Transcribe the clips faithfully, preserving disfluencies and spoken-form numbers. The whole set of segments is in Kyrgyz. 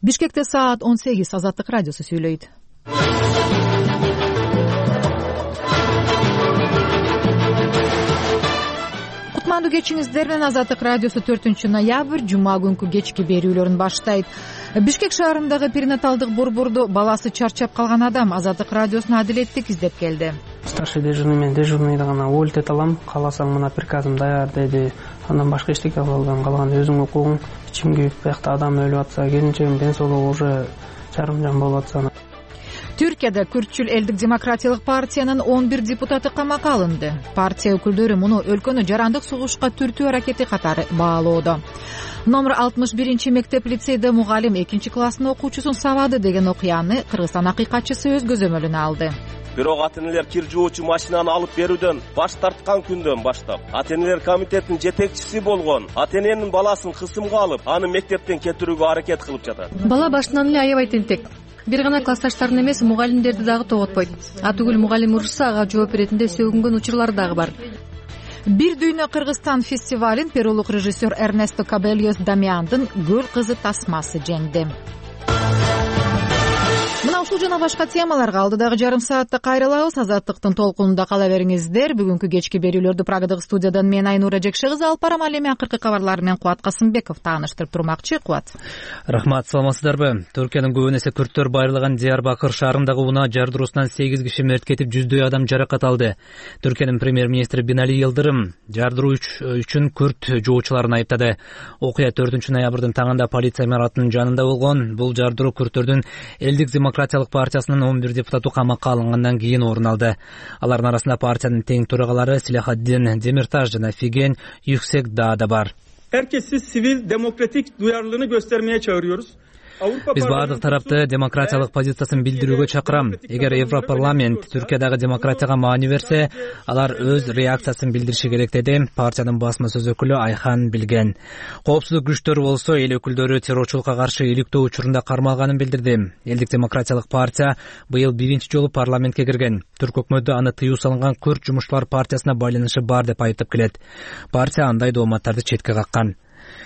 Бишкекте саат он сегиз. Азаттык радиосу сүйлөйт. Кутмандуу кечиңиздер менен Азаттык радиосу төртүнчү ноябрь жума күнкү кечки берүүлөрүн баштайт. Бишкек шаарындагы перинаталдык борбордо баласы чарчап калган адам Азаттык радиосуна адилеттик издеп келди. Старший дежурный мен дежурныйды гана уволить алам, кааласаң мына приказым даяр деди. Андан башка эчтеке кыла албайм, калган өзүң укугуң. Ичим күйүп, биякта адам өлүп атса, келинчегим ден соолугу уже жарым жан болуп атса. Түркияда Күртчүл элдик демократиялык партиянын он бир депутаты камакка алынды. Партия өкүлдөрү муну өлкөнү жарандык согушка түртүү аракети катары баалоодо. Номер алтымыш биринчи мектеп лицейде мугалим экинчи класстын окуучусун сабады деген окуяны Кыргызстан акыйкатчысы өз көзөмөлүнө алды. Бирок ата-энелер кир жуучу машинаны алып берүүдөн баш тарткан күндөн баштап ата-энелер комитетинин жетекчиси болгон ата-эненин баласын кысымга алып, аны мектептен кетирүүгө аракет кылып жатат. Бала башынан эле аябай тентек. Бир гана классташтарын эмес, мугалимдерди дагы тоготпойт. Атүгүл мугалим урушса, ага жооп беретинде сөгүнгөн учурлары дагы бар. Бир дүйнө Кыргызстан фестивалин перулук режиссер Эрнесто Кабельос Дамиандын Гөл кызы тасмасы жеңди. Мына ушул жана башка темаларга алдыдагы жарым саатта кайрылабыз. Азаттыктын толкунунда кала бериңиздер. Бүгүнкү кечки берүүлөрдү Прагадагы студиядан мен Айнура Жекше кызы алып барам. Ал эми акыркы кабарлар менен Кубат Касымбеков тааныштырып турмакчы. Кубат. Рахмат, саламатсыздарбы? Түркиянын көбүн эсе күрттөр байырлаган Диярбакыр шаарындагы унаа жардыруусунан сегиз киши мерт кетип, жүздөй адам жаракат алды. Түркиянын премьер-министри Бинали Йылдырым жардыруу үчүн күрт жоочуларын айыптады. Окуя төртүнчү ноябрдын таңында полиция имаратынын жанында болгон. Бул жардыруу күрттөрдүн элдик демократиялык партиясынын он бир депутаты камакка алынгандан кийин орун алды. Алардын арасында партиянын тең төрагалары Силахаддин Демирташ жана Фиген Юксек-Да да бар. Herkesi sivil demokratik duyarlılığını göstermeye çağırıyoruz. Биз бардык тарапты демократиялык позициясын билдирүүгө чакырам. Эгер Европарламент Түркиядагы демократияга маани берсе, алар өз реакциясын билдириши керек деди партиянын басма сөз өкүлү Айхан Билген. Коопсуздук күчтөрү болсо эл өкүлдөрү террорчулукка каршы иликтөө учурунда кармалганын билдирди. Элдик демократиялык партия быйыл биринчи жолу парламентке кирген. Түрк өкмөтү аны тыюу салынган Күрт жумушчулар партиясына байланышы бар деп айтып келет. Партия андай дооматтарды четке каккан.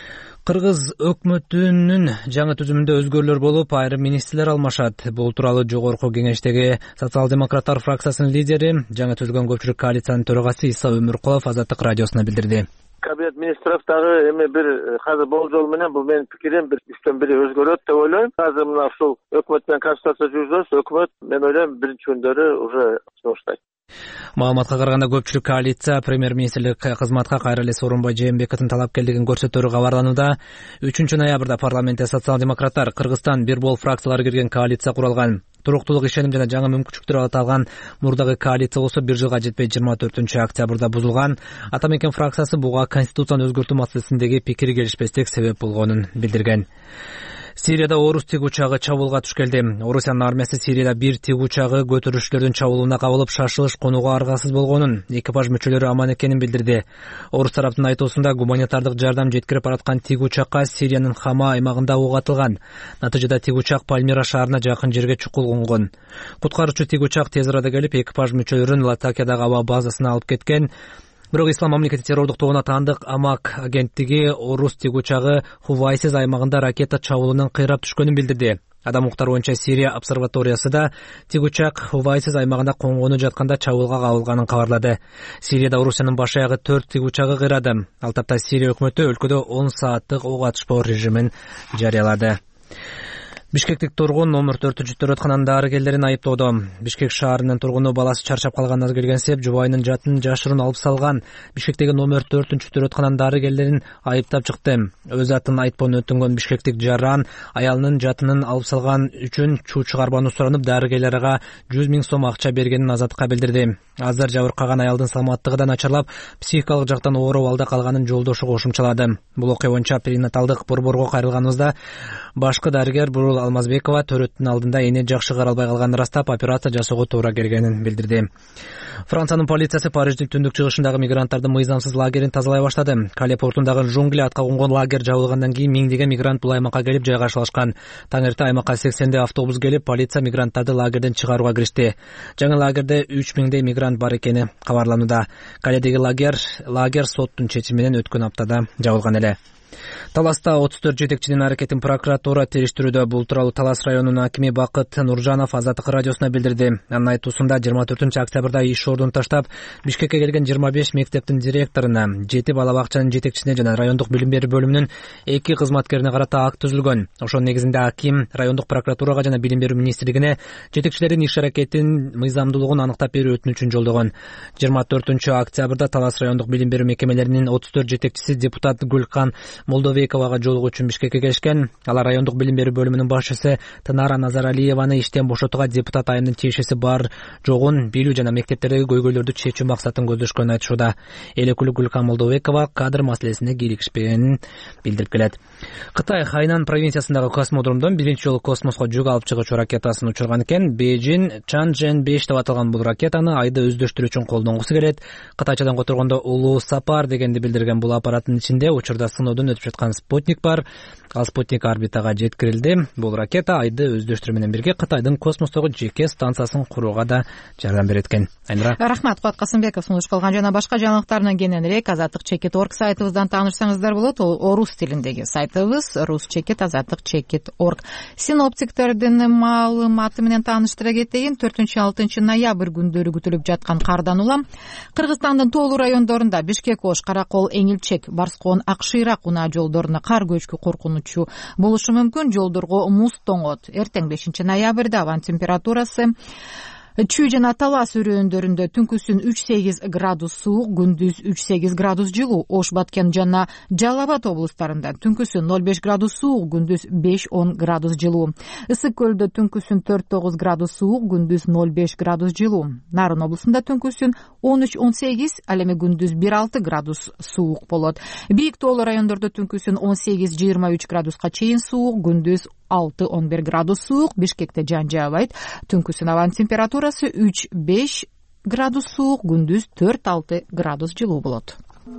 Кыргыз өкмөтүнүн жаңы түзүмүндө өзгөрүүлөр болуп, айрым министрлер алмашат. Бул тууралуу жогорку кеңештеги социал-демократтар фракциясынын лидери, жаңы түзүлгөн көпчүлүк коалициянын төрагасы Иса Өмүркулов Азаттык радиосуна билдирди. Кабинет министров дагы эми бир азыр болжол менен бул менин пикирим бир үчтөн бири өзгөрөт деп ойлойм. Азыр мына ушул өкмөт менен консультация жүргүзөбүз. Өкмөт мен ойлойм биринчи күндөрү уже баштайт. Маалыматка караганда көпчүлүк коалиция премьер-министрлик кызматка кайра эле Сооронбай Жээнбековдун талапкерлигин көрсөтөрү кабарланууда. үчүнчү ноябрда парламентте социал-демократтар, Кыргызстан, бир бол фракциялары кирген коалиция куралган. Туруктуулук, ишеним жана жаңы мүмкүнчүлүктөр аталган мурдагы коалиция болсо бир жылга жетпей жыйырма төртүнчү октябрда бузулган. Атамекен фракциясы буга конституцияны өзгөртүү маселесиндеги пикири келишпестик себеп болгонун билдирген. Сирияда орус тиг учагы чабуулга туш келди. Орусиянын армиясы Сирияда бир тиг учагы көтөрүлүштөрдүн чабуулуна кабылып, шашылыш конууга аргасыз болгонун, экипаж мүчөлөрү аман экенин билдирди. Орус тараптын айтуусунда гуманитардык жардам жеткирип бараткан тиг учакка Сириянын Хама аймагында ок атылган. Натыйжада тиг учак Пальмира шаарына жакын жерге чукул конгон. Куткаруучу тиг учак тез арада келип, экипаж мүчөлөрүн Латакиядагы аба базасына алып кеткен. Бирок Ислам мамлекети террордук тобуна таандык Амак агенттиги орус тиг учагы Хувайсиз аймагында ракета чабуулунан кыйрап түшкөнүн билдирди. Адам укуктары боюнча Сирия обсерваториясы да тиг учак Хувайсиз аймагында конгону жатканда чабуулга кабылганын кабарлады. Сирияда Орусиянын баш аягы төрт тиг учагы кыйрады. Ал тапта Сирия өкмөтү өлкөдө он сааттык ок атышпоо режимин жарыялады. Бишкектик тургун номер төртүнчү төрөткананын дарыгерлерин айыптоодо. Бишкек шаарынын тургуну баласы чарчап калганына келгенсеп, жубайынын жатын жашырын алып салган. Бишкектеги номер төртүнчү төрөткананын дарыгерлерин айыптап чыкты. Өз атын айтпоону өтүнгөн бишкектик жаран аялынын жатынын алып салган үчүн чуу чыгарбаны суранып, дарыгерлерге жүз миң сом акча бергенин Азаттыкка билдирди. Азыр жабыркаган аялдын саламаттыгы да начарлап, психикалык жактан оор абалда калганын жолдошу кошумчалады. Бул окуя боюнча перинаталдык борборго кайрылганыбызда башкы дарыгер Бурул Алмазбекова төрөттүн алдында эне жакшы каралбай калганын растап, операция жасоого туура келгенин билдирди. Франциянын полициясы Париждин түндүк чыгышындагы мигранттардын мыйзамсыз лагерин тазалай баштады. Кале портундагы Жунгли атка конгон лагерь жабылгандан кийин миңдеген мигрант бул аймакка келип жайгашылышкан. Таң эрте аймакка сексендей автобус келип, полиция мигранттарды лагерден чыгарууга киришти. Жаңы лагерде үч миңдей мигрант бар экени кабарланууда. Каледеги лагерь лагерь соттун чечими менен өткөн аптада жабылган эле. Таласта отуз төрт жетекчинин аракетин прокуратура териштирүүдө. Бул тууралуу Талас районунун акими Бакыт Нуржанов Азаттык радиосуна билдирди. Анын айтуусунда жыйырма төртүнчү октябрда иш ордун таштап Бишкекке келген жыйырма беш мектептин директоруна, жети бала бакчанын жетекчисине жана райондук билим берүү бөлүмүнүн эки кызматкерине карата акт түзүлгөн. Ошонун негизинде аким райондук прокуратурага жана билим берүү министрлигине жетекчилердин иш аракетинин мыйзамдуулугун аныктап берүү өтүнүчүн жолдогон. жыйырма төртүнчү октябрда Талас райондук билим берүү мекемелеринин отуз төрт жетекчиси депутат Гүлкан Молдовековага жолугуу үчүн Бишкекке келишкен. Алар райондук билим берүү бөлүмүнүн башчысы Тынара Назаралиеваны иштен бошотууга депутат айымдын тиешеси бар жогун билүү жана мектептердеги көйгөйлөрдү чечүү максатын көздөшкөнүн айтышууда. Эл өкүлү Гүлкан Молдовекова кадр маселесине кийлигишпегенин билдирип келет. Кытай Хайнан провинциясындагы космодромдон биринчи жолу космоско жүк алып чыгуучу ракетасын учурган экен. Бейжин Чанчжэн беш деп аталган бул ракетаны айда өздөштүрүү үчүн колдонгусу келет. Кытайчадан которгондо улуу сапар дегенди билдирген бул аппараттын ичинде учурда сыноодон өтүп жаткан спутник бар. Ал спутник орбитага жеткирилди. Бул ракета айды өздөштүрүү менен бирге Кытайдын космостогу жеке станциясын курууга да жардам берет экен. Айнура. Рахмат, Куат Касымбеков сунуш кылган жана башка жаңылыктардан кененирээк азаттык чекит точка орг сайтыбыздан таанышсаңыздар болот. Ол орус тилиндеги сайтыбыз рус чекит азаттык чекит точка орг. Синоптиктердин маалыматы менен тааныштыра кетейин. төртүнчү алтынчы ноябрь күндөрү күтүлүп жаткан кардан улам Кыргызстандын тоолуу райондорунда Бишкек Ош, Каракол, Эңилчек, Барскоон, Акшыйрак унаа жолдоруна кар көчкү коркунучу болушу мүмкүн. Жолдорго муз тоңот. Эртең бешинчи ноябрда аба температурасы Чүй жана Талас өрөөндөрүндө түнкүсүн үч сегиз градус суук, күндүз үч сегиз градус жылуу. Ош, Баткен жана Жалал Абад облустарында түнкүсүн ноль беш градус суук, күндүз беш он градус жылуу. Ысык көлдө түнкүсүн төрт тогуз градус суук, күндүз ноль беш градус жылуу. Нарын облусунда түнкүсүн он үч он сегиз, ал эми күндүз бир алты градус суук болот. Бийик тоолуу райондордо түнкүсүн он сегиз жыйырма үч градуска чейин суук, күндүз алты он бир градус суук. Бишкекте жан жаабайт. Түнкүсүн абанын температурасы үч беш градус суук, күндүз төрт алты градус жылуу болот.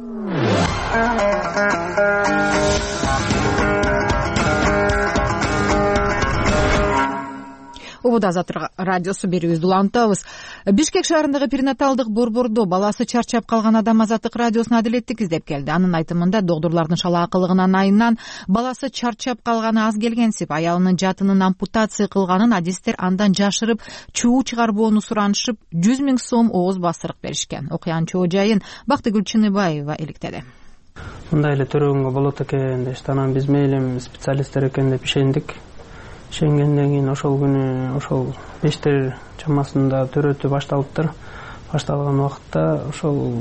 Убуда Азаттык радиосу берүүбүздү улантабыз. Бишкек шаарындагы перинаталдык борбордо баласы чарчап калган адам Азаттык радиосуна адилеттик издеп келди. Анын айтымында доктурлардын шалаакылыгынан айынан баласы чарчап калганы аз келгенсип, аялынын жатынын ампутация кылганын адистер андан жашырып, чуу чыгарбоону суранышып, жүз миң сом ооз басырык беришкен. Окуянын чоо жайын Бактыгүл Чыныбаева иликтеди. Мындай эле төрөгөнгө болот экен дешти. Анан биз мейли специалисттер экен деп ишендик. Ишенгенден кийин ошол күнү ошол бештер чамасында төрөтү башталыптыр. Башталган убакытта ошол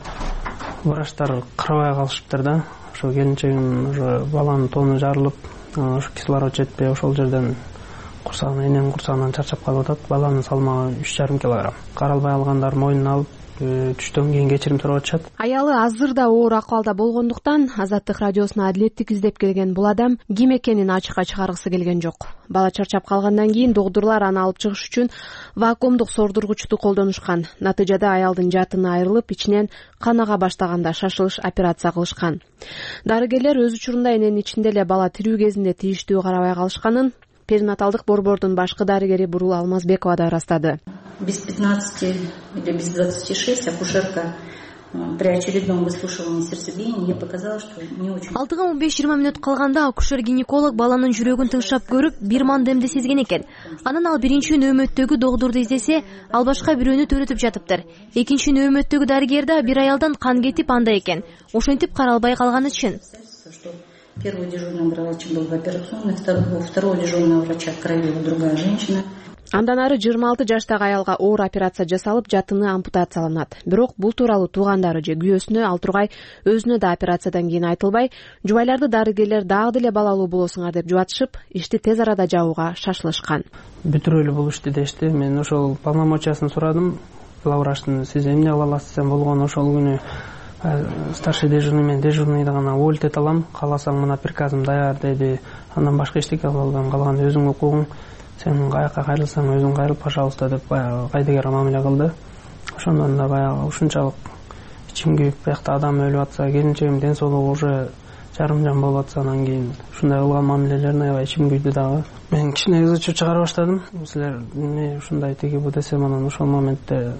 врачтар кырбай калышыптыр да. Ошо келинчегим уже баланын тону жарылып, ошо кислород жетпей ошол жерден курсагынан, эненин курсагынан чарчап калып атат. Баланын салмагы үч жарым килограмм. Каралбай алгандар мойнуна алып түштөн кийин кечирим сурап атышат. Аялы азыр да оор акыбалда болгондуктан Азаттык радиосуна адилеттик издеп келген бул адам ким экенин ачыкка чыгаргысы келген жок. Бала чарчап калгандан кийин доктурлар аны алып чыгыш үчүн вакуумдук сордургучту колдонушкан. Натыйжада аялдын жатыны айрылып, ичинен кан ага баштаганда шашылыш операция кылышкан. Дарыгерлер өз учурунда эненин ичинде эле бала тирүү кезинде тийиштүү карабай калышканын перинаталдык борбордун башкы дарыгери Бурул Алмазбекова да ырастады. Без пятнадцати или без двадцати шести акушерка при очередном выслушивании сердцебиения ей показалось, что не очень. Алтыга он беш жыйырма мүнөт калганда акушер-гинеколог баланын жүрөгүн тыңшап көрүп, бир мандемди сезген экен. Анан ал биринчи нөөмөттөгү доктурду издесе, ал башка бирөөнү төрөтүп жатыптыр. Экинчи нөөмөттөгү дарыгер да бир аялдан кан кетип анда экен. Ошентип каралбай калганы чын. Первый дежурный врач был в операционной, у второго дежурного врача кровила другая женщина. Андан ары жыйырма алты жаштагы аялга оор операция жасалып, жатыны ампутацияланат. Бирок бул тууралуу туугандары же күйөөсүнө ал тургай өзүнө да операциядан кийин айтылбай, жубайларды дарыгерлер дагы деле балалуу болосуңар деп жубатышып, ишти тез арада жабууга шашылышкан. Бүтүрөлүү бул ишти дешти. Мен ошол полномочиясын сурадым. Главврачтын сиз эмне кыла аласыз десем болгон, ошол күнү старший дежурный мен дежурныйды гана уволить алам, кааласаң мына приказым даяр деди. Андан башка эчтеке кыла албайм, калган өзүң укугуң. Сен каяка кайрылсаң өзүң кайрыл, пожалуйста деп баягы кайдыгер мамиле кылды. Ошондон да баягы ушунчалык ичим күйүп, биякта адам өлүп атса, келинчегим ден соолугу уже жарым жан болуп атса, анан кийин ушундай кылган мамилелерин аябай ичим күйдү дагы. Мен кичине ызы чуу чыгара баштадым. Силер эмне ушундай тиги бу десем, анан ошол моментте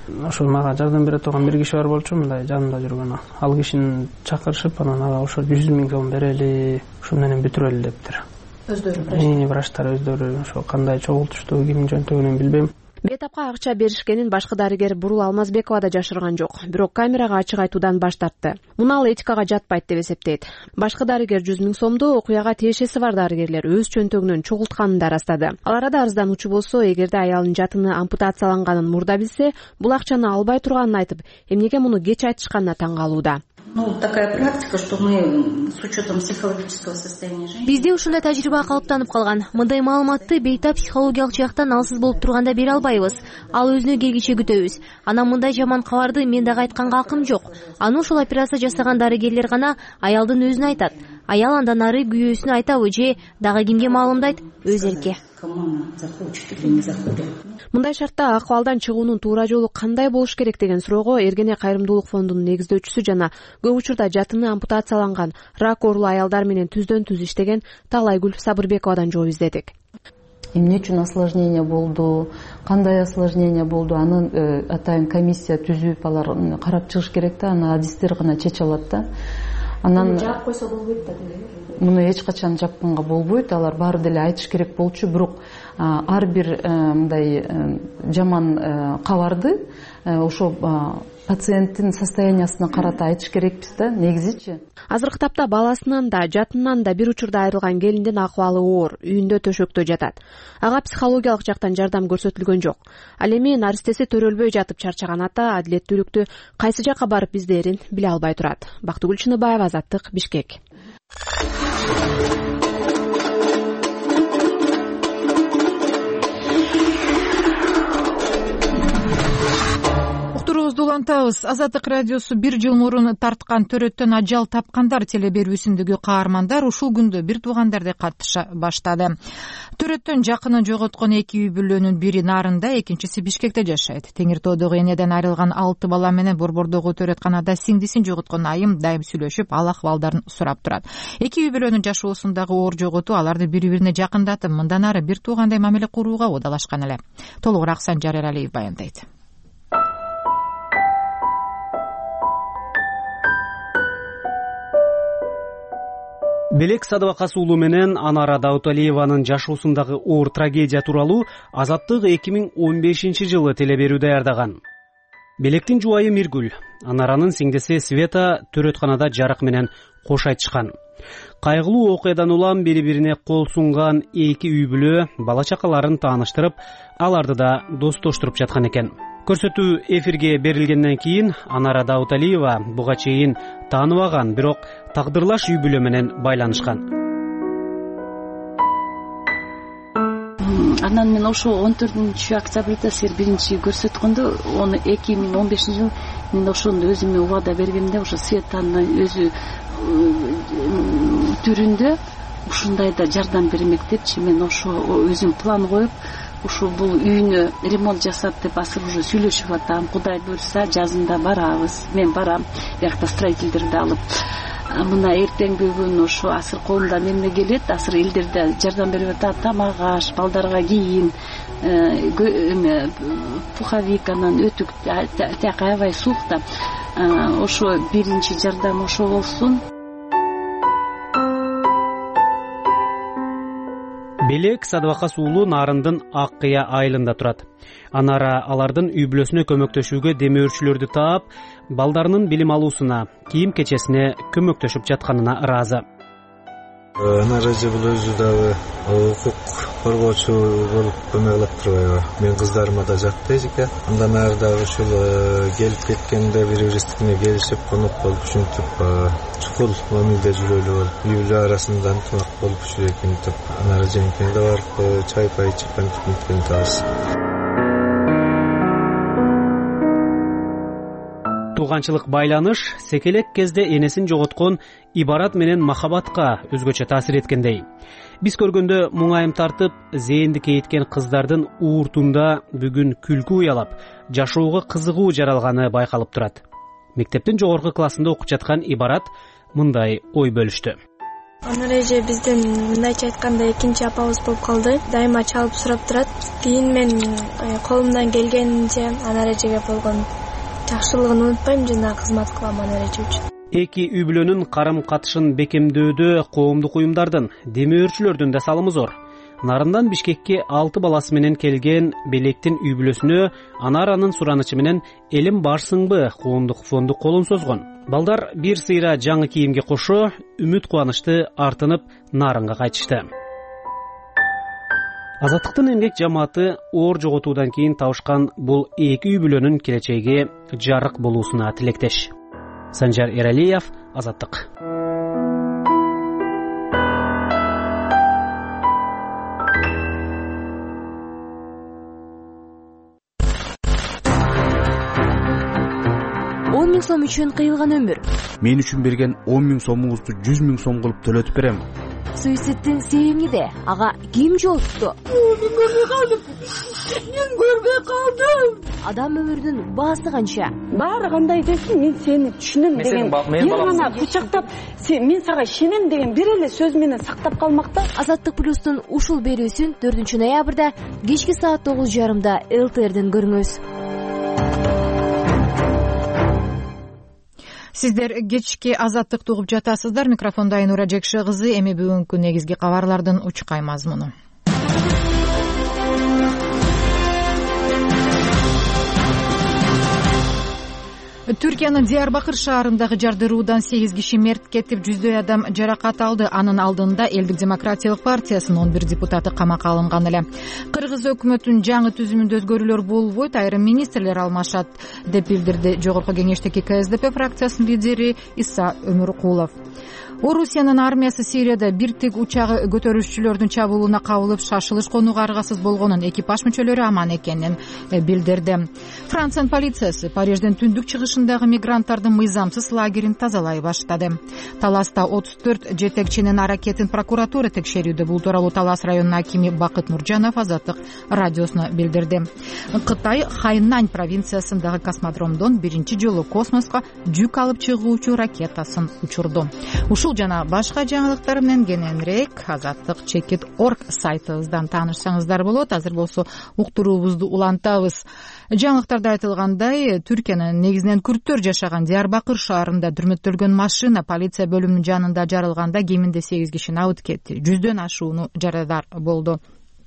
ошол мага жардам бере турган бир киши бар болчу, мындай жанымда жүргөн. Ал кишини чакырышып, анан ага ошо жүз миң сом берели, ушу менен бүтүрөлү дептир. Өздөрү врачтар өздөрү ошо кандай чогултушту, кимдин жөнтөгүнөн билбейм. Бетапка акча беришкенин башкы дарыгер Бурул Алмазбекова да жашырган жок, бирок камерага ачык айтуудан баш тартты. Муну ал этикага жатпайт деп эсептейт. Башкы дарыгер жүз миң сомду окуяга тиешеси бар дарыгерлер өз чөнтөгүнөн чогултканын да ырастады. Ал арада арыздануучу болсо, эгерде аялынын жатыны ампутацияланганын мурда билсе, бул акчаны албай турганын айтып, эмнеге муну кеч айтышканына таң калууда. Ну, такая практика, что мы с учетом психологического состояния женщины. Бизде ушундай тажрыйба калыптанып калган. Мындай маалыматты бейтап психологиялык жактан алсыз болуп турганда бере албайбыз. Ал өзүнө келгиче күтөбүз. Анан мындай жаман кабарды мен дагы айтканга акым жок. Аны ушул операция жасаган дарыгерлер гана аялдын өзүнө айтат. Аял андан ары күйөөсүнө айтабы же дагы кимге маалымдайт, өз эрке. Мындай шартта акыбалдан чыгуунун туура жолу кандай болуш керек деген суроого Эргене кайрымдуулук фондунун негиздөөчүсү жана көп учурда жатыны ампутацияланган рак оорулуу аялдар менен түздөн түз иштеген Таалайгүл Сабырбековадан жооп издедик. Эмне үчүн осложнение болду, кандай осложнение болду, аны атайын комиссия түзүп алар карап чыгыш керек да, аны адистер гана чече алат да. Анан жаап койсо болбойт да. Муну эч качан жапканга болбойт, алар баары деле айтыш керек болчу, бирок ар бир мындай жаман кабарды ошо пациенттин состояниясына карата айтыш керекпиз да, негизичи. Азыркы тапта баласынан да, жатынан да бир учурда айрылган келиндин акыбалы оор, үйүндө төшөктө жатат. Ага психологиялык жактан жардам көрсөтүлгөн жок. Ал эми наристеси төрөлбөй жатып чарчаган ата адилеттүүлүктү кайсы жакка барып издээрин биле албай турат. Бактыгүл Чыныбаева, Азаттык, Бишкек. Улантабыз. Азаттык радиосу бир жыл мурун тарткан төрөттөн ажал тапкандар телеберүүсүндөгү каармандар ушул күндө бир туугандарды каттыша баштады. Төрөттөн жакынын жоготкон эки үй бүлөнүн бири Нарында, экинчиси Бишкекте жашайт. Теңир тоодогу энеден айрылган алты бала менен Борбордогу төрөтканада сиңдисин жоготкон айым дайым сүйлөшүп, ал акыбалдарын сурап турат. Эки үй бүлөнүн жашоосундагы оор жоготуу аларды бири-бирине жакындатып, мындан ары бир туугандай мамиле курууга удаалашкан эле. Толугураак Санжар Эралиев баяндайт. Белек Садыбакас уулу менен Анара Дауталиеванын жашоосундагы оор трагедия тууралуу Азаттык эки миң он бешинчи жылы телеберүү даярдаган. Белектин жубайы Миргүл, Анаранын сиңдиси Света төрөтканада жарык менен кош айтышкан. Кайгылуу окуядан улам бири-бирине кол сунган эки үй бүлө бала чакаларын тааныштырып, аларды да достоштуруп жаткан экен. Көрсөтүү эфирге берилгенден кийин Анара Дауталиева буга чейин тааныбаган, бирок тагдырлаш үй бүлө менен байланышкан. Анан мен ошо он төртүнчү октябрда сер биринчи көрсөткөндө, оны эки миң он бешинчи жыл мен ошондо өзүмө убада бергемде, ошо Светанын өзү түрүндө ушундай да жардам бермек депчи, мен ошо өзүм план коюп, ушул бул үйүнө ремонт жасап деп азыр уже сүйлөшүп атам. Кудай буйрса жазында барабыз. Мен барам, биякта строительдерди алып. Мына эртеңги күн ошо азыр колумдан эмне келет, азыр элдерде жардам берип атат, тамак аш, балдарга кийим, эме пуховик, анан өтүк, тияк аябай суукта. Ошо биринчи жардам ошо болсун. Белек Садыбакас уулу Нарындын Ак Кыя айылында турат. Анара алардын үй бүлөсүнө көмөктөшүүгө демөөрчүлөрдү таап, балдарынын билим алуусуна, кийим кечесине көмөктөшүп жатканына ыраазы. Анара бул өзү дагы укук коргоочу болуп көмөк алып турбайбы? Мен кыздарыма да жакты эжеке. Андан ары дагы ушул келип кеткенде бири-бирибиздикине келишип, конок болуп, ушинтип чукул мамиледе жүрөлү болуп, үй бүлө арасында ынтымак болуп жүрөкинтип, Анара жеңкене да барып чай пай ичип антип табыз. Тууганчылык байланыш секелек кезде энесин жоготкон Ибарат менен Махабатка өзгөчө таасир эткендей. Биз көргөндө муңайым тартып, зээнди кейиткен кыздардын ууртунда бүгүн күлкү уялап, жашоого кызыгуу жаралганы байкалып турат. Мектептин жогорку классында окуп жаткан Ибарат мындай ой бөлүштү. Анар эже биздин мындайча айтканда экинчи апабыз болуп калды. Дайыма чалып сурап турат. Кийин мен колумдан келгенинче Анар эжеге болгон жакшылыгын унутпайм жана кызмат кылам Анар эже үчүн. Эки үй бүлөнүн карым катышын бекемдөөдө коомдук уюмдардын, демөөрчүлөрдүн да салымы зор. Нарындан Бишкекке алты баласы менен келген Белектин үй бүлөсүнө Анаранын суранычы менен элим барсыңбы коомдук фонду колун созгон. Балдар бир сыйра жаңы кийимге кошо үмүт кубанычты артынып Нарынга кайтышты. Азаттыктын эмгек жамааты оор жоготуудан кийин табышкан бул эки үй бүлөнүн келечеги жарык болуусуна тилектеш. Санжар Эралиев, Азаттык. он миң сом үчүн кыйылган өмүр. Мен үчүн берген он миң сомуңузду жүз миң сом кылып төлөтүп берем. Суицидтин себеби де, ага ким жоопту? Мен көрбөй калдым. Мен көрбөй калдым. Адам өмүрүнүн баасы канча? Баары кандай десин, мен сени түшүнөм деген. Мен гана кучактап, мен сага ишенем деген бир эле сөз менен сактап калмакта. Азаттык плюстун ушул берүүсүн төртүнчү ноябрда кечки саат тогуз жарымда эл тэ эрден көрүңүз. Сиздер кечки Азаттыкты угуп жатасыздар. Микрофонда Айнура Жекше кызы. Эми бүгүнкү негизги кабарлардын учкай мазмуну. Түркиянын Диярбакыр шаарындагы жардыруудан сегиз киши мерт кетип, жүздөй адам жаракат алды. Анын алдында Элдик демократиялык партиясынын он бир депутаты камакка алынган эле. Кыргыз өкмөтүнүн жаңы түзүмүндө өзгөрүүлөр болбойт, айрым министрлер алмашат деп билдирди Жогорку Кеңештеги ка эс дэ пэ фракциясынын лидери Иса Өмүркулов. Орусиянын армиясы Сирияда бир тик учагы көтөрүүчүлөрдүн чабуулуна кабылып, шашылыш конууга аргасыз болгонун, экипаж мүчөлөрү аман экенин билдирди. Франциянын полициясы Париждин түндүк чыгышындагы мигранттардын мыйзамсыз лагерин тазалай баштады. Таласта отуз төрт жетекчинин аракетин прокуратура текшерүүдө. Бул тууралуу Талас районунун акими Бакыт Нуржанов Азаттык радиосуна билдирди. Кытай Хайнань провинциясындагы космодромдон биринчи жолу космоско жүк алып чыгуучу ракетасын учурду. Ушул жана башка жаңылыктар менен кененирээк азаттык чекит точка орг сайтыбыздан таанышсаңыздар болот. Азыр болсо уктуруубузду улантабыз. Жаңылыктарда айтылгандай, Түркиянын негизинен күрттөр жашаган Диярбакыр шаарында дүрмөттөлгөн машина полиция бөлүмүнүн жанында жарылганда кеминде сегиз киши абыт кетти. Жүздөн ашууну жарадар болду.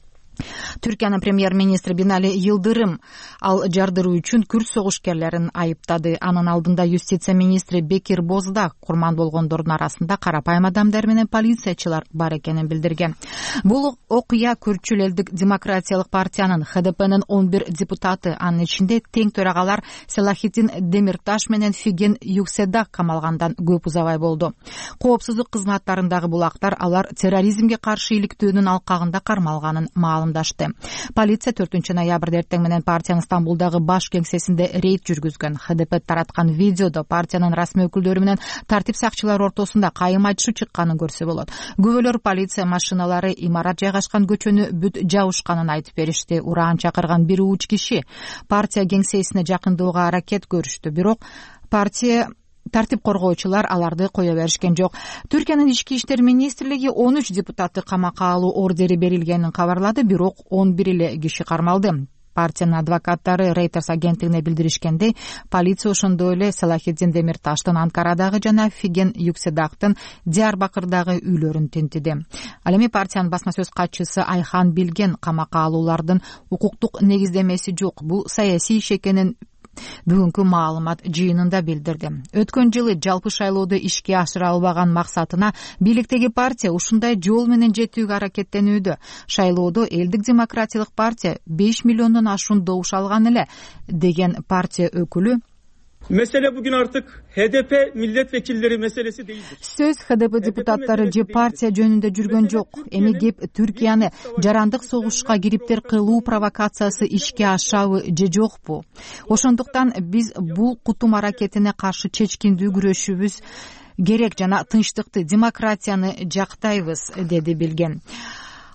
Түркиянын премьер-министри Бинали Йылдырым ал жардыруу үчүн күрд согушкерлерин айыптады. Анын алдында юстиция министри Бекир Бозда курман болгондордун арасында карапайым адамдар менен полициячылар бар экенин билдирген. Бул окуя Күртчүл элдик демократиялык партиянын ха дэ пэнин он бир депутаты, анын ичинде тең төрагалар Селахитдин Демирташ менен Фиген Юкседак камалгандан көп узабай болду. Коопсуздук кызматтарындагы булактар алар терроризмге каршы иликтөөнүн алкагында кармалганын маалымдады. Полиция төртүнчү ноябрда эртең менен партиянын Стамбулдагы баш кеңсесинде рейд жүргүзгөн. ха дэ пэ тараткан видеодо партиянын расмий өкүлдөрү менен тартип сакчылары ортосунда кайым айтышуу чыкканын көрсө болот. Күбөлөр полиция машиналары имарат жайгашкан көчөнү бүт жабышканын айтып беришти. Ураан чакырган бир уч киши партия кеңсесине жакындоого аракет көрүштү. Бирок партия тартип коргоочулар аларды кое беришкен жок. Түркиянын ички иштер министрлиги он үч депутатты камакка алуу ордери берилгенин кабарлады, бирок он бир эле киши кармалды. Партиянын адвокаттары Reuters агенттигине билдиришкендей, полиция ошондой эле Селахитдин Демирташтын Анкарадагы жана Фиген Юкседактын Диярбакырдагы үйлөрүн тинтиди. Ал эми партиянын басма сөз катчысы Айхан Билген камакка алуулардын укуктук негиздемеси жок, бул саясий иш экенин бүгүнкү маалымат жыйынында билдирди. Өткөн жылы жалпы шайлоодо ишке ашыра албаган максатына бийликтеги партия ушундай жол менен жетүүгө аракеттенүүдө. Шайлоодо Элдик демократиялык партия беш миллиондон ашуун добуш алган эле деген партия өкүлү Mesele bugün artık H D P milletvekilleri meselesi değildir. Söz H D P депутаттары же партия жөнүндө жүргөн жок. Эми кеп Түркияны жарандык согушка кириптер кылуу провокациясы ишке ашабы же жокпу? Ошондуктан биз бул кутум аракетине каршы чечкиндүү күрөшүбүз керек жана тынчтыкты, демократияны жактайбыз, деди Билген.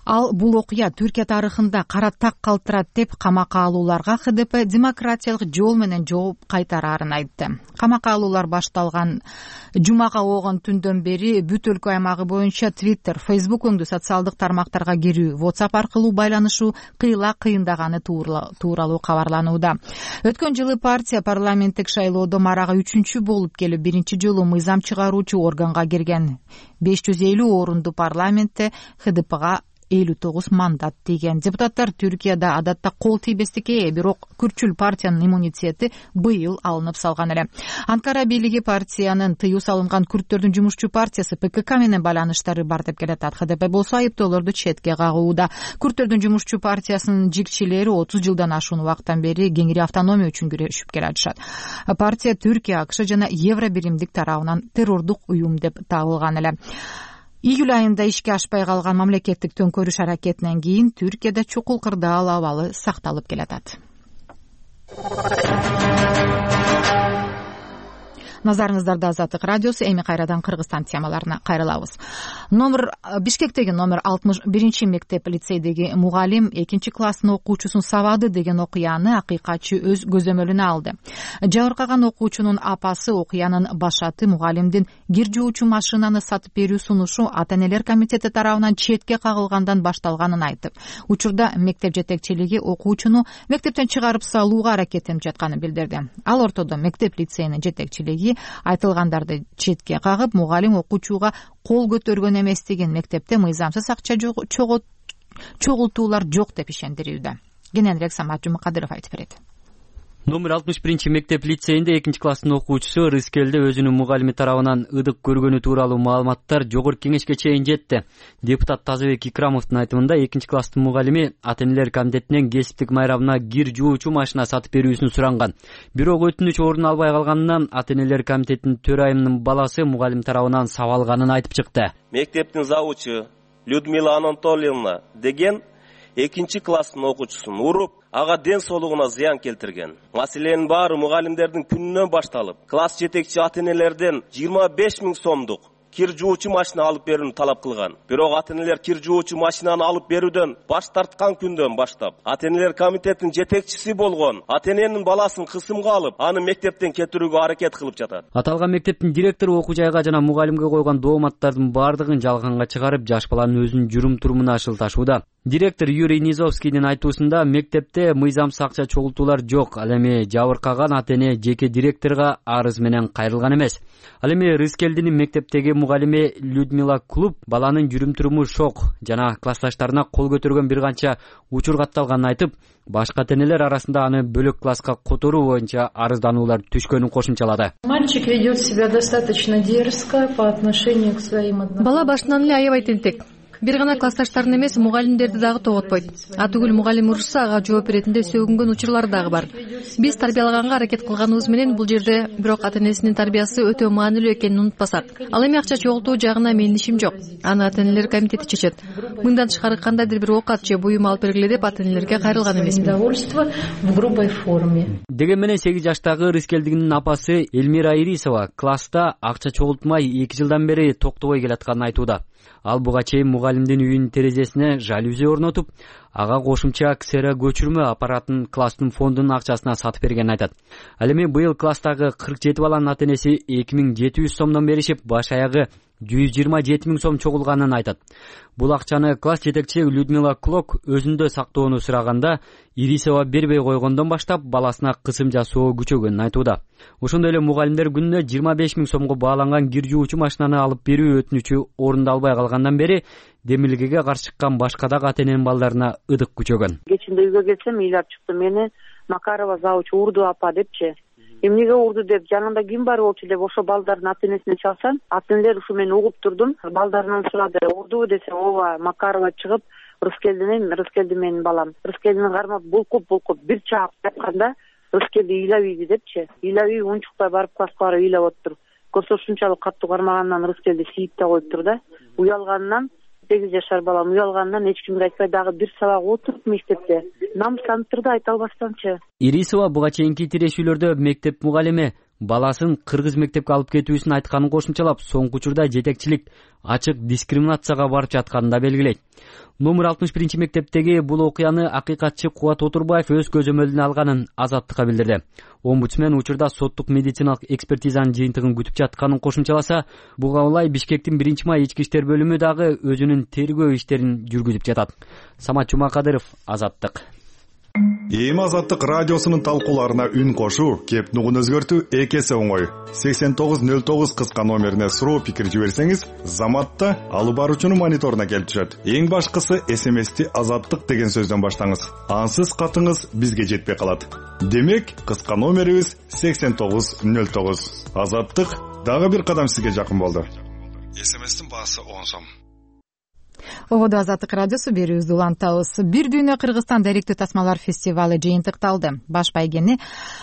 Ал бул окуя Түркия тарыхында кара так калтырат деп камакка алууларга Х Д П демократиялык жол менен жооп кайтараарын айтты. Камакка алуулар башталган жумага оогон түндөн бери бүт өлкө аймагы боюнча Twitter, Facebook өңдүү социалдык тармактарга кирүү, WhatsApp аркылуу байланышуу кыйла кыйындаганы тууралуу кабарланууда. Өткөн жылы партия парламенттик шайлоодо марага үчүнчү болуп келип, биринчи жолу мыйзам чыгаруучу органга кирген. беш жүз элүү орунду парламентте Х Д Пга элүү тогуз мандат тийген. Депутаттар Түркияда адатта кол тийбестикке ээ, бирок күрчүл партиянын иммунитети быйыл алынып салган эле. Анкара бийлиги партиянын тыюу салынган Күрттөрдүн жумушчу партиясы П К К менен байланыштары бар деп келатат. Х Д П болсо айыптоолорду четке кагууда. Күрттөрдүн жумушчу партиясынын жигчилери отуз жылдан ашуун убакыттан бери кеңири автономия үчүн күрөшүп келатышат. Партия Түркия, А К Ш жана Евро биримдик тарабынан террордук уюм деп табылган эле. Июль айында ишке ашпай калган мамлекеттик төңкөрүш аракетинен кийин Түркияда чукул кырдаал абалы сакталып келатат. Назарыңыздарда Азаттык радиосу. Эми кайрадан Кыргызстан темаларына кайрылабыз. Номер Бишкектеги номер алтымыш биринчи мектеп лицейдеги мугалим экинчи класстын окуучусун сабады деген окуяны акыйкатчы өз көзөмөлүнө алды. Жабыркаган окуучунун апасы окуянын башаты мугалимдин кир жуучу машинаны сатып берүү сунушу ата-энелер комитети тарабынан четке кагылгандан башталганын айтып, учурда мектеп жетекчилиги окуучуну мектептен чыгарып салууга аракеттенип жатканын билдирди. Ал ортодо мектеп лицейинин жетекчилиги айтылгандарды четке кагып, мугалим окуучуга кол көтөргөн эместигин, мектепте мыйзамсыз акча чогултуулар жок деп ишендирүүдө. Кененирээк Самат Жумакадыров айтып берет. Номер алтымыш биринчи мектеп лицейинде экинчи класстын окуучусу Рыскелде өзүнүн мугалими тарабынан ыдык көргөнү тууралуу маалыматтар жогорку кеңешке чейин жетти. Депутат Тазыбек Икрамовдун айтымында экинчи класстын мугалими ата-энелер комитетинен кесиптик майрамына кир жуучу машина сатып берүүсүн суранган. Бирок өтүнүч орун албай калганынан ата-энелер комитетинин төрайымынын баласы мугалим тарабынан сабалганын айтып чыкты. Мектептин завучу Людмила Анатольевна деген экинчи класстын окуучусун уруп, ага ден соолугуна зыян келтирген. Маселенин баары мугалимдердин күнүнөн башталып, класс жетекчи ата-энелерден жыйырма беш миң сомдук кир жуучу машина алып берүүнү талап кылган. Бирок ата-энелер кир жуучу машинаны алып берүүдөн баш тарткан күндөн баштап, ата-энелер комитетинин жетекчиси болгон ата-эненин баласын кысымга алып, аны мектептен кетирүүгө аракет кылып жатат. Аталган мектептин директору окуу жайга жана мугалимге койгон дооматтардын баардыгын жалганга чыгарып, жаш баланын өзүнүн жүрүм-турумуна шылташууда. Директор Юрий Низовскийдин айтуусунда мектепте мыйзамсыз акча чогултуулар жок. Ал эми жабыркаган ата-эне жеке директорго арыз менен кайрылган эмес. Ал эми Рыскелдинин мектептеги мугалими Людмила Клуб баланын жүрүм-туруму шок жана классташтарына кол көтөргөн бир канча учур катталганын айтып, башка ата-энелер арасында аны бөлөк класска которуу боюнча арыздануулар түшкөнүн кошумчалады. Мальчик ведет себя достаточно дерзко по отношению к своим одногодкам. Бала башынан эле аябай тентек. Бир гана классташтарын эмес, мугалимдерди дагы тоготпойт. Атүгүл мугалим урушса, ага жооп беретинде сөгүнгөн учурлар дагы бар. Биз тарбиялаганга аракет кылганыбыз менен бул жерде бирок ата-энесинин тарбиясы өтө маанилүү экенин унутпасак. Ал эми акча чогултуу жагына менин ишим жок. Аны ата-энелер комитети чечет. Мындан тышкары кандайдыр бир оокат же буюм алып бергиле деп ата-энелерге кайрылган эмесмин. Недовольство в грубой форме. Деген менен сегиз жаштагы Рыскелдигинин апасы Эльмира Ирисова класста акча чогултмай эки жылдан бери токтобой келатканын айтууда. Ал буга чейин мугалимдин үйүнүн терезесине жалюзи орнотуп, ага кошумча ксера көчүрмө аппаратын класстын фондунун акчасына сатып бергенин айтат. Ал эми быйыл класстагы кырк жети баланын ата-энеси эки миң жети жүз сомдон беришип, баш аягы жүз жыйырма жети миң сом чогулганын айтат. Бул акчаны класс жетекчи Людмила Клок өзүндө сактоону сураганда, Ирисова бербей койгондон баштап баласына кысым жасоо күчөгөнүн айтууда. Ошондой эле мугалимдер күнүнө жыйырма беш миң сомго бааланган кир жуучу машинаны алып берүү өтүнүчү орундалбай калгандан бери демилгеге каршы чыккан башка дагы ата-эненин балдарына ыдык күчөгөн. Кечинде үйгө келсем, ыйлап чыкты, мени Макарова завуч урду апа депчи. Эмнеге урду деп, жанында ким бар болчу деп ошо балдардын ата-энесине чалсам, ата-энелер ушу мен угуп турдум. Балдарынан сурады, урдубу десе, ооба, Макарова чыгып, Рыскелдинен, Рыскелди менин балам. Рыскелдини кармап булкуп-булкуп бир чаап жатканда, Рыскелди ыйлап ийди депчи. Ыйлап ийип унчукпай барып класска барып ыйлап отур. Көрсө ушунчалык каттуу кармагандан Рыскелди сийип да коюптур да. Уялганынан сегиз жашар балам уялгандан эч кимге айтпай дагы бир сабак отуруп мектепте. Намыстанып турду, айта албастанчы. Ирисова буга чейинки тирешүүлөрдө мектеп мугалими баласын кыргыз мектепке алып кетүүсүн айтканын кошумчалап, соңку учурда жетекчилик ачык дискриминацияга барып жатканын да белгилейт. Номер алтымыш биринчи мектептеги бул окуяны акыйкатчы Кубат Отурбаев өз көзөмөлүнө алганын Азаттыкка билдирди. Омбудсмен учурда соттук медициналык экспертизанын жыйынтыгын күтүп жатканын кошумчаласа, буга ылай Бишкектин биринчи май ички иштер бөлүмү дагы өзүнүн тергөө иштерин жүргүзүп жатат. Самат Жумакадыров, Азаттык. Эми Азаттык радиосунун талкууларына үн кошуу, кеп нугун өзгөртүү эки эсе оңой. сексен тогуз нөл тогуз кыска номерине суроо пикир жиберсеңиз, Заматта алып баруучунун мониторуна келип түшөт. Эң башкысы эс эм эсти Азаттык деген сөздөн баштаңыз. Ансыз катыңыз бизге жетпей калат. Демек, кыска номерибиз сексен тогуз нөл тогуз. Азаттык дагы бир кадам сизге жакын болду. эс эм эстин баасы он сом. Ободо Азаттык радиосу берүүбүздү улантабыз. Бир дүйнө Кыргызстан даректүү тасмалар фестивалы жыйынтыкталды. Баш байгени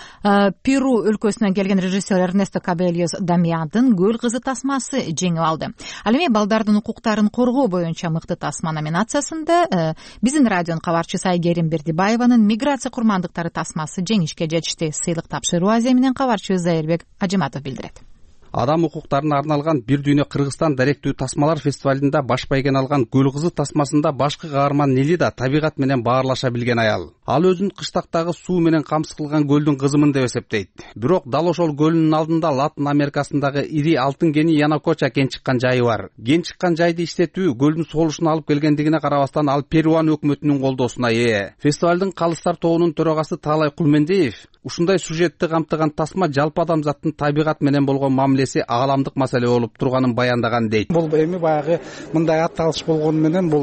Перу өлкөсүнөн келген режиссер Эрнесто Кабельос Дамиандын Көл кызы тасмасы жеңип алды. Ал эми балдардын укуктарын коргоо боюнча мыкты тасма номинациясында биздин радионун кабарчысы Айгерим Бердибаеванын Миграция курмандыктары тасмасы жеңишке жетишти. Сыйлык тапшыруу азия менен кабарчыбыз Зайырбек Ажыматов билдирет. Адам укуктарына арналган Бир дүйнө Кыргызстан даректүү тасмалар фестивалында баш байген алган Көл кызы тасмасында башкы каарман Нелида табигат менен баарлаша билген аял. Ал өзүн кыштактагы суу менен камсыз кылган көлдүн кызымын деп эсептейт. Бирок дал ошол көлүнүн алдында Латын Америкасындагы ири алтын кени Янакоча кен чыккан жайы бар. Кен чыккан жайды иштетүү көлдүн солушуна алып келгендигине карабастан ал Перуан өкмөтүнүн колдоосуна ээ. Фестивалдын калыстар тобунун төрагасы Таалай Кулмендиев ушундай сюжетти камтыган тасма жалпы адамзаттын табигат менен болгон мамилеси ааламдык маселе болуп турганын баяндаган дейт. Бул эми баягы мындай атталыш болгону менен бул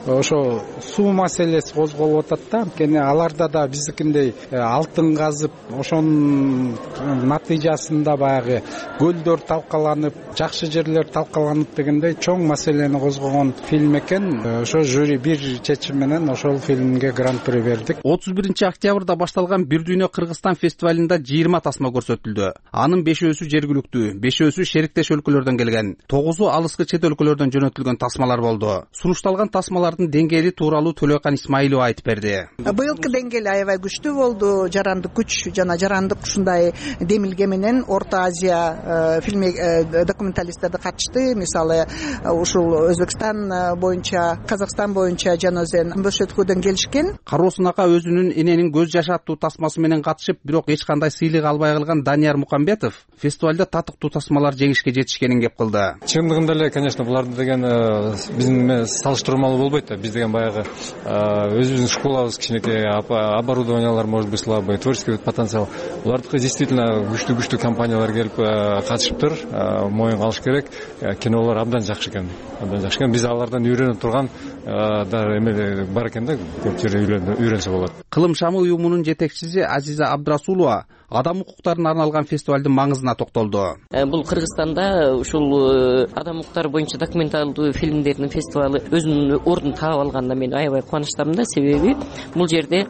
ошо суу маселеси козголуп атат да. Анткени аларда да биздикиндей алтын казып, ошонун натыйжасында баягы көлдөр талкаланып, жакшы жерлер талкаланып дегендей чоң маселени козгогон фильм экен. Ошо жюри бир чечим менен ошол фильмге гран-при бердик. отуз биринчи октябрда башталган Бир дүйнө Кыргызстан фестивалында жыйырма тасма көрсөтүлдү. Анын бешөөсү жергиликтүү, бешөөсү шериктеш өлкөлөрдөн келген, тогузу алыскы чет өлкөлөрдөн жөнөтүлгөн тасмалар болду. Сунушталган тасмалардын деңгээли тууралуу Төлөкан Исмаилова айтып берди. Быйылкы деңгээл аябай күчтүү болду. Жарандык күч жана жарандык ушундай демилге менен Орто Азия фильм документалисттерди катышты. Мисалы ушул Өзбекстан боюнча, Казакстан боюнча Жанозен бөшөткөдөн келишкен. Кароосунака өзүнүн эненин көз жашы аттуу тасмасы менен катышып, бирок эч кандай сыйлык албай калган Данияр Мукамбетов фестивалда татыктуу тасмалар жеңишке жетишкенин кеп кылды. Чындыгында эле, конечно, буларды деген биздин салыштырмалуу болбойт да. Биз деген баягы өзүбүздүн школабыз кичинекей, оборудованиялар может быть слабый, творческий потенциал. Булардыкы действительно күчтүү-күчтүү компаниялар келип катышыптыр. Моюнга алыш керек. Кинолор абдан жакшы экен. Абдан жакшы экен. Биз алардан үйрөнүп турган да эме бар экен да, көп жерде үйрөнсө болот. Кылым шамы уюмунун жетекчиси Азиза Абдрасулова адам укуктарына арналган фестивалдын маңызына токтолду. Бул Кыргызстанда ушул адам укуктары боюнча документалдуу фильмдердин фестивалы өзүнүн ордун таап алганына мен аябай кубанычтамын да. Себеби бул жерде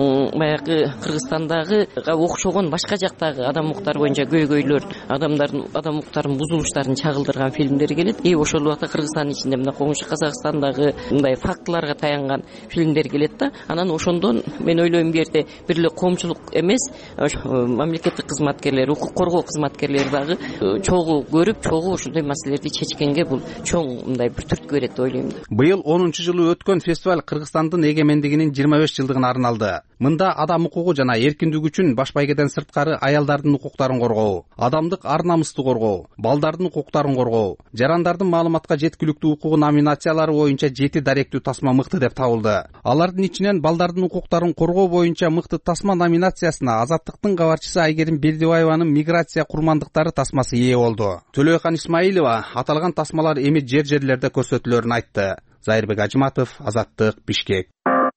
баягы Кыргызстандагы окшогон башка жактагы адам укуктары боюнча көйгөйлөр, адамдардын адам укуктарынын бузулуштарын чагылдырган фильмдер келет. И ошол убакта Кыргызстандын ичинде мына коңшу Казакстандагы мындай фактыларга таянган фильмдер келет да. Анан ошондон мен ойлойм бу жерде бир эле коомчулук эмес, мамлекеттик кызматкерлер, укук коргоо кызматкерлери дагы чогуу көрүп, чогуу ушундай маселелерди чечкенге бул чоң мындай бир түрткү берет деп ойлойм. Быйыл онунчу жылы өткөн фестиваль Кыргызстандын эгемендигинин жыйырма беш жылдыгына арналды. Мында адам укугу жана эркиндик үчүн баш байгеден сырткары аялдардын укуктарын коргоо, адамдык ар-намысты коргоо, балдардын укуктарын коргоо, жарандардын маалыматка жеткиликтүү укугу номинациялары боюнча жети даректүү тасма мыкты деп табылды. Алардын ичинен балдардын укуктарын коргоо боюнча мыкты тасма номинациясына Азаттыктын кабарчысы Айгерим Бердибаеванын Миграция курмандыктары тасмасы ээ болду. Төлөкан Исмаилова аталган тасмалар эми жер-жерлерде көрсөтүлөрүн айтты. Зайырбек Ажыматов, Азаттык, Бишкек.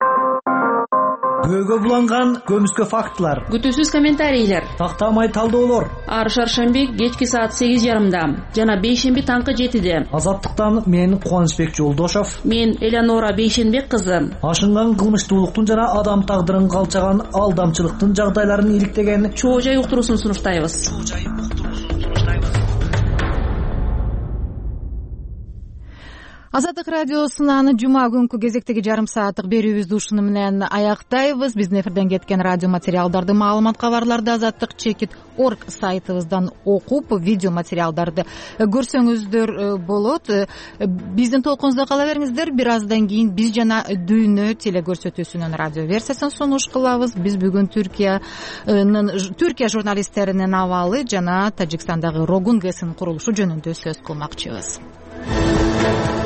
Көйгө буланган көмүскө фактылар, күтүүсүз комментарийлер, тактамай талдоолор. Ар шаршемби кечки саат сегиз жарымда жана бейшемби таңкы жетиде. Азаттыктан мен Кубанычбек Жолдошов, мен Элеонора Бейшенбек кызы. Ашынган кылмыштуулуктун жана адам тагдырын калчаган алдамчылыктын жагдайларын иликтеген чоо жай уктуруусун сунуштайбыз. Азаттык радиосунан жума күнкү кезектеги жарым сааттык берүүбүздү ушуну менен аяктайбыз. Биздин эфирден кеткен радио материалдарды, маалымат кабарларды азаттык чекит орг сайтыбыздан окуп, видео материалдарды көрсөңүздөр болот. Биздин толкунубузда кала бериңиздер. Бир аздан кийин биз жана дүйнө теле көрсөтүүсүнүн радио версиясын сунуш кылабыз. Биз бүгүн Түркиянын Түркия журналисттеринин абалы жана Тажикстандагы Рогун гэсинин курулушу жөнүндө сөз кылмакчыбыз.